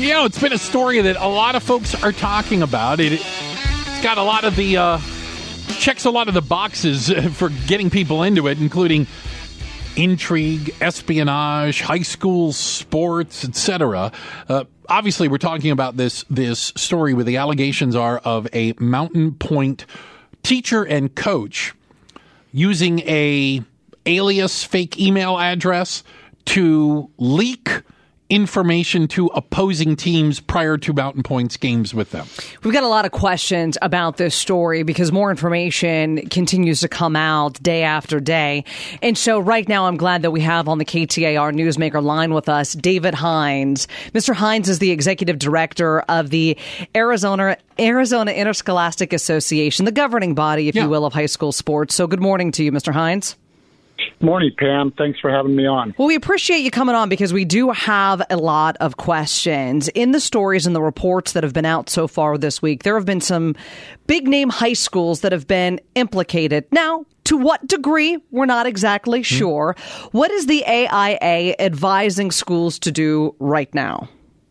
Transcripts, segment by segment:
It's been a story that a lot of folks are talking about. It's got a lot of the checks a lot of the boxes for getting people into it, including intrigue, espionage, high school sports, etc. Obviously, we're talking about this story where the allegations are of a Mountain Point teacher and coach using a alias fake email address to leak information to opposing teams prior to Mountain Point's games with them. We've got a lot of questions about this story because more information continues to come out day after day. And so right now I'm glad that we have on the KTAR Newsmaker line with us David Hines. Mr. Hines is the executive director of the Arizona Interscholastic Association, the governing body, if you will, of high school sports. So good morning to you, Mr. Hines. Morning, Pam. Thanks for having me on. Well, we appreciate you coming on because we do have a lot of questions. In the stories and the reports that have been out so far this week, there have been some big-name high schools that have been implicated. Now, to what degree, we're not exactly sure. What is the AIA advising schools to do right now?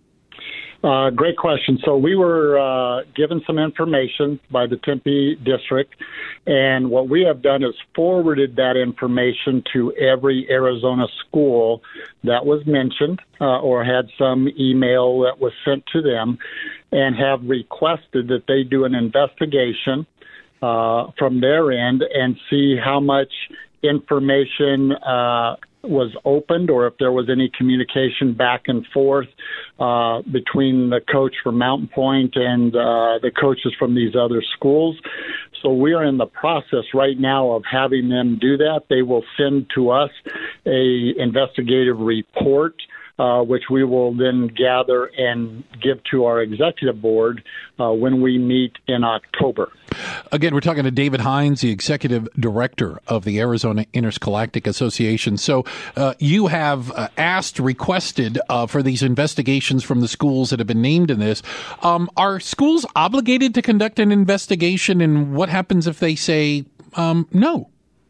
Great question. So we were given some information by the Tempe district, and what we have done is forwarded that information to every Arizona school that was mentioned or had some email that was sent to them, and have requested that they do an investigation from their end and see how much information was opened or if there was any communication back and forth between the coach from Mountain Point and the coaches from these other schools. So we are in the process right now of having them do that. They will send to us a investigative report, which we will then gather and give to our executive board when we meet in October. Again, we're talking to David Hines, the executive director of the Arizona Interscholastic Association. So you have requested for these investigations from the schools that have been named in this. Are schools obligated to conduct an investigation, and what happens if they say no?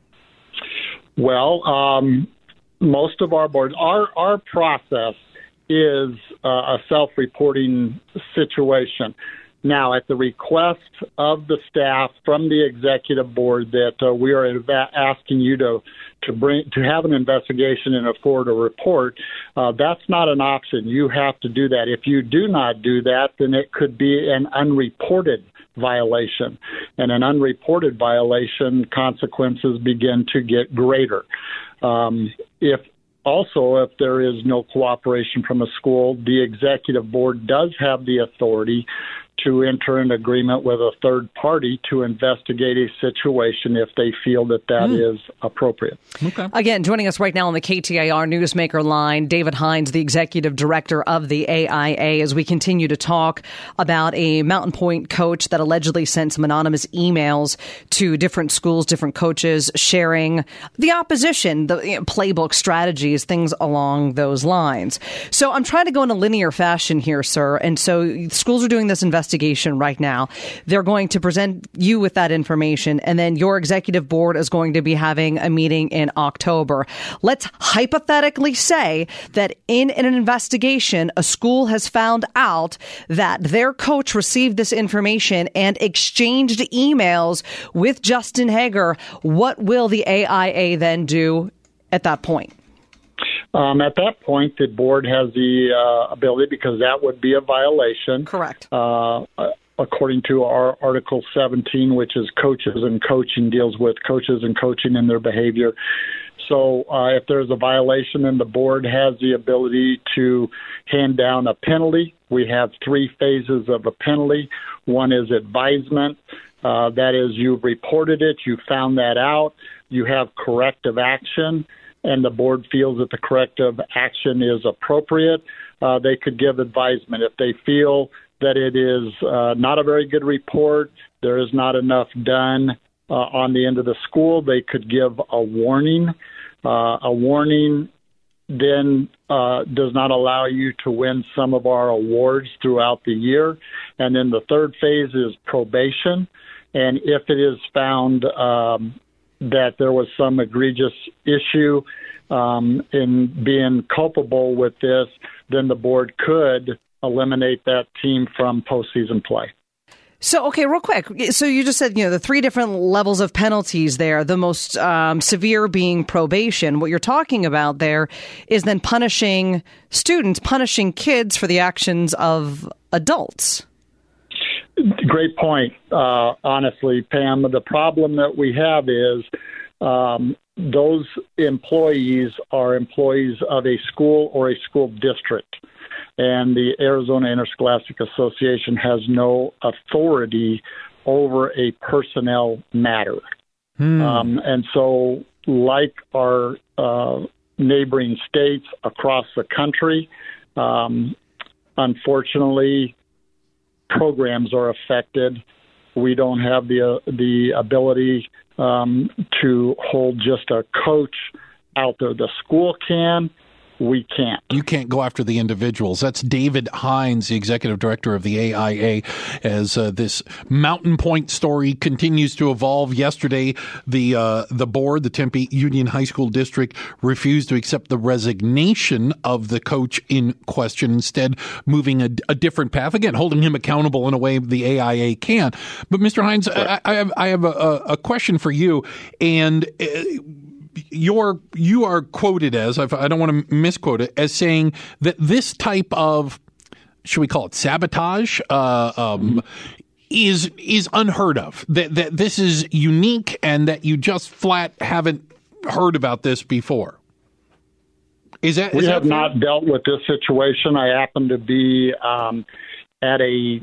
Well, most of our boards, our process is a self-reporting situation. Now, at the request of the staff from the executive board, that we are asking you to have an investigation and forward a report, that's not an option. You have to do that. If you do not do that, then it could be an unreported violation, and an unreported violation consequences begin to get greater. If there is no cooperation from a school, the executive board does have the authority to enter an agreement with a third party to investigate a situation if they feel that is appropriate. Okay. Again, joining us right now on the KTAR Newsmaker line, David Hines, the executive director of the AIA, as we continue to talk about a Mountain Point coach that allegedly sent some anonymous emails to different schools, different coaches, sharing the opposition, the playbook strategies, things along those lines. So I'm trying to go in a linear fashion here, sir. And so schools are doing this investigation right now. They're going to present you with that information, and then your executive board is going to be having a meeting in October. Let's hypothetically say that in an investigation, a school has found out that their coach received this information and exchanged emails with Justin Hager. What will the AIA then do at that point? At that point, the board has the ability, because that would be a violation. Correct. According to our Article 17, which is coaches and coaching, deals with coaches and coaching and their behavior. So if there's a violation, then the board has the ability to hand down a penalty. We have 3 phases of a penalty. One is advisement. That is, you've reported it, you found that out, you have corrective action, and the board feels that the corrective action is appropriate, they could give advisement. If they feel that it is not a very good report, there is not enough done on the end of the school, they could give a warning. A warning then does not allow you to win some of our awards throughout the year. And then the third phase is probation. And if it is found that there was some egregious issue in being culpable with this, then the board could eliminate that team from postseason play. So, okay, real quick. So you just said, the three different levels of penalties there, the most severe being probation. What you're talking about there is then punishing students, punishing kids for the actions of adults. Great point. Honestly, Pam, the problem that we have is those employees are employees of a school or a school district. And the Arizona Interscholastic Association has no authority over a personnel matter. And so, like our neighboring states across the country, unfortunately, programs are affected. We don't have the ability to hold just a coach out there. The school can. We can't. You can't go after the individuals. That's David Hines, the executive director of the AIA, as this Mountain Point story continues to evolve. Yesterday, the board, the Tempe Union High School District, refused to accept the resignation of the coach in question, instead moving a different path, again, holding him accountable in a way the AIA can. But, Mr. Hines, I have a question for you, and you are quoted as, I don't want to misquote it, as saying that this type of, should we call it sabotage, is unheard of. That this is unique, and that you just flat haven't heard about this before. We have not dealt with this situation. I happen to be at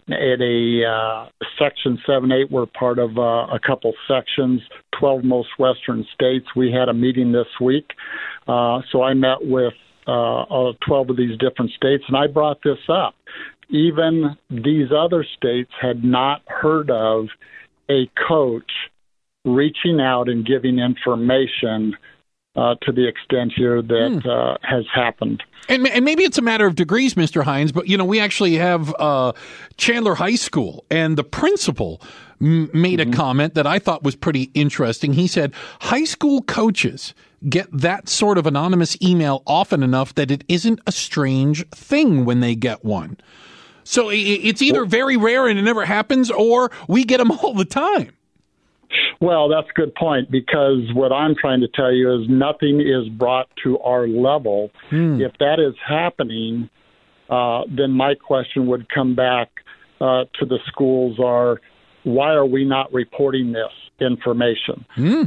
a Section 7-8. We're part of a couple sections, 12 most western states. We had a meeting this week. So I met with 12 of these different states, and I brought this up. Even these other states had not heard of a coach reaching out and giving information to the extent here that has happened. And maybe it's a matter of degrees, Mr. Hines, but, we actually have Chandler High School, and the principal made a comment that I thought was pretty interesting. He said, high school coaches get that sort of anonymous email often enough that it isn't a strange thing when they get one. So it's either very rare and it never happens, or we get them all the time. Well, that's a good point, because what I'm trying to tell you is nothing is brought to our level. If that is happening, then my question would come back to the schools are, why are we not reporting this information?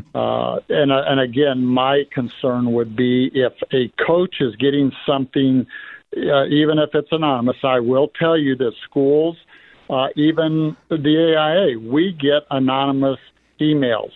And again, my concern would be if a coach is getting something, even if it's anonymous. I will tell you that schools, even the AIA, we get anonymous emails.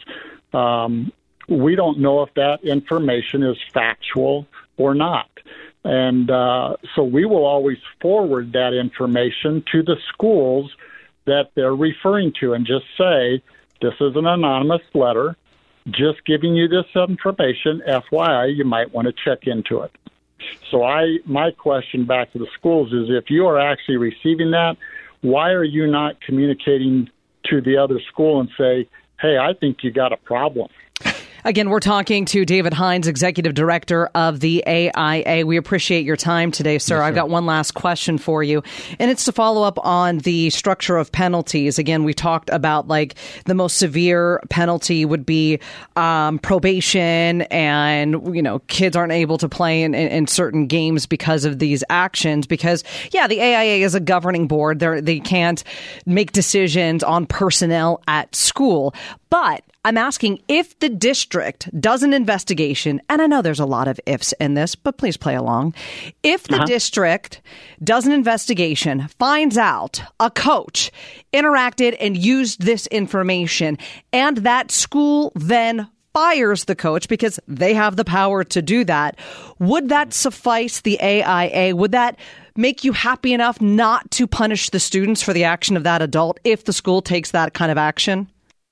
We don't know if that information is factual or not. And so we will always forward that information to the schools that they're referring to and just say, this is an anonymous letter, just giving you this information. FYI, you might want to check into it. So my question back to the schools is, if you are actually receiving that, why are you not communicating to the other school and say, hey, I think you got a problem? Again, we're talking to David Hines, Executive Director of the AIA. We appreciate your time today, sir. Yes, I've got one last question for you, and it's to follow up on the structure of penalties. Again, we talked about the most severe penalty would be probation, and kids aren't able to play in certain games because of these actions. Because the AIA is a governing board; they can't make decisions on personnel at school, but I'm asking, if the district does an investigation, and I know there's a lot of ifs in this, but please play along. If the district does an investigation, finds out a coach interacted and used this information, and that school then fires the coach because they have the power to do that, would that suffice the AIA? Would that make you happy enough not to punish the students for the action of that adult if the school takes that kind of action?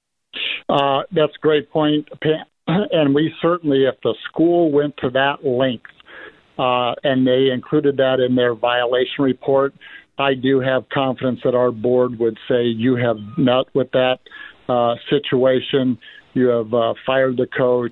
That's a great point, Pam. And we certainly, if the school went to that length and they included that in their violation report, I do have confidence that our board would say, you have met with that situation, you have fired the coach,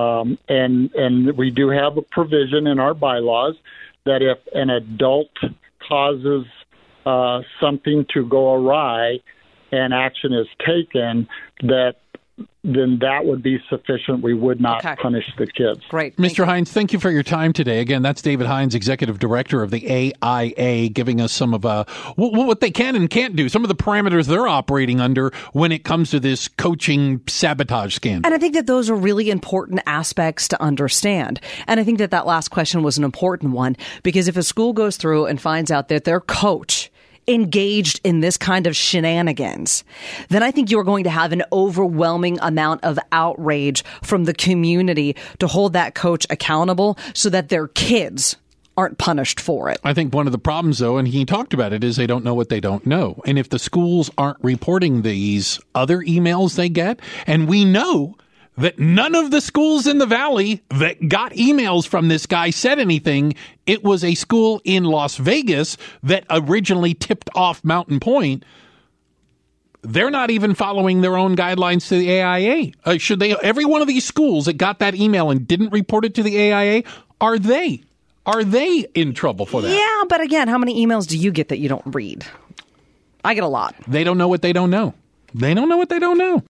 and we do have a provision in our bylaws that if an adult causes something to go awry and action is taken, then that would be sufficient. We would not punish the kids. Great. Mr. Hines, thank you for your time today. Again, that's David Hines, Executive Director of the AIA, giving us some of what they can and can't do, some of the parameters they're operating under when it comes to this coaching sabotage scandal. And I think that those are really important aspects to understand. And I think that last question was an important one, because if a school goes through and finds out that their coach engaged in this kind of shenanigans, then I think you're going to have an overwhelming amount of outrage from the community to hold that coach accountable so that their kids aren't punished for it. I think one of the problems, though, and he talked about it, is they don't know what they don't know. And if the schools aren't reporting these other emails they get, and we know that none of the schools in the Valley that got emails from this guy said anything. It was a school in Las Vegas that originally tipped off Mountain Point. They're not even following their own guidelines to the AIA. Should they? Every one of these schools that got that email and didn't report it to the AIA, are they in trouble for that? Yeah, but again, how many emails do you get that you don't read? I get a lot. They don't know what they don't know. They don't know what they don't know.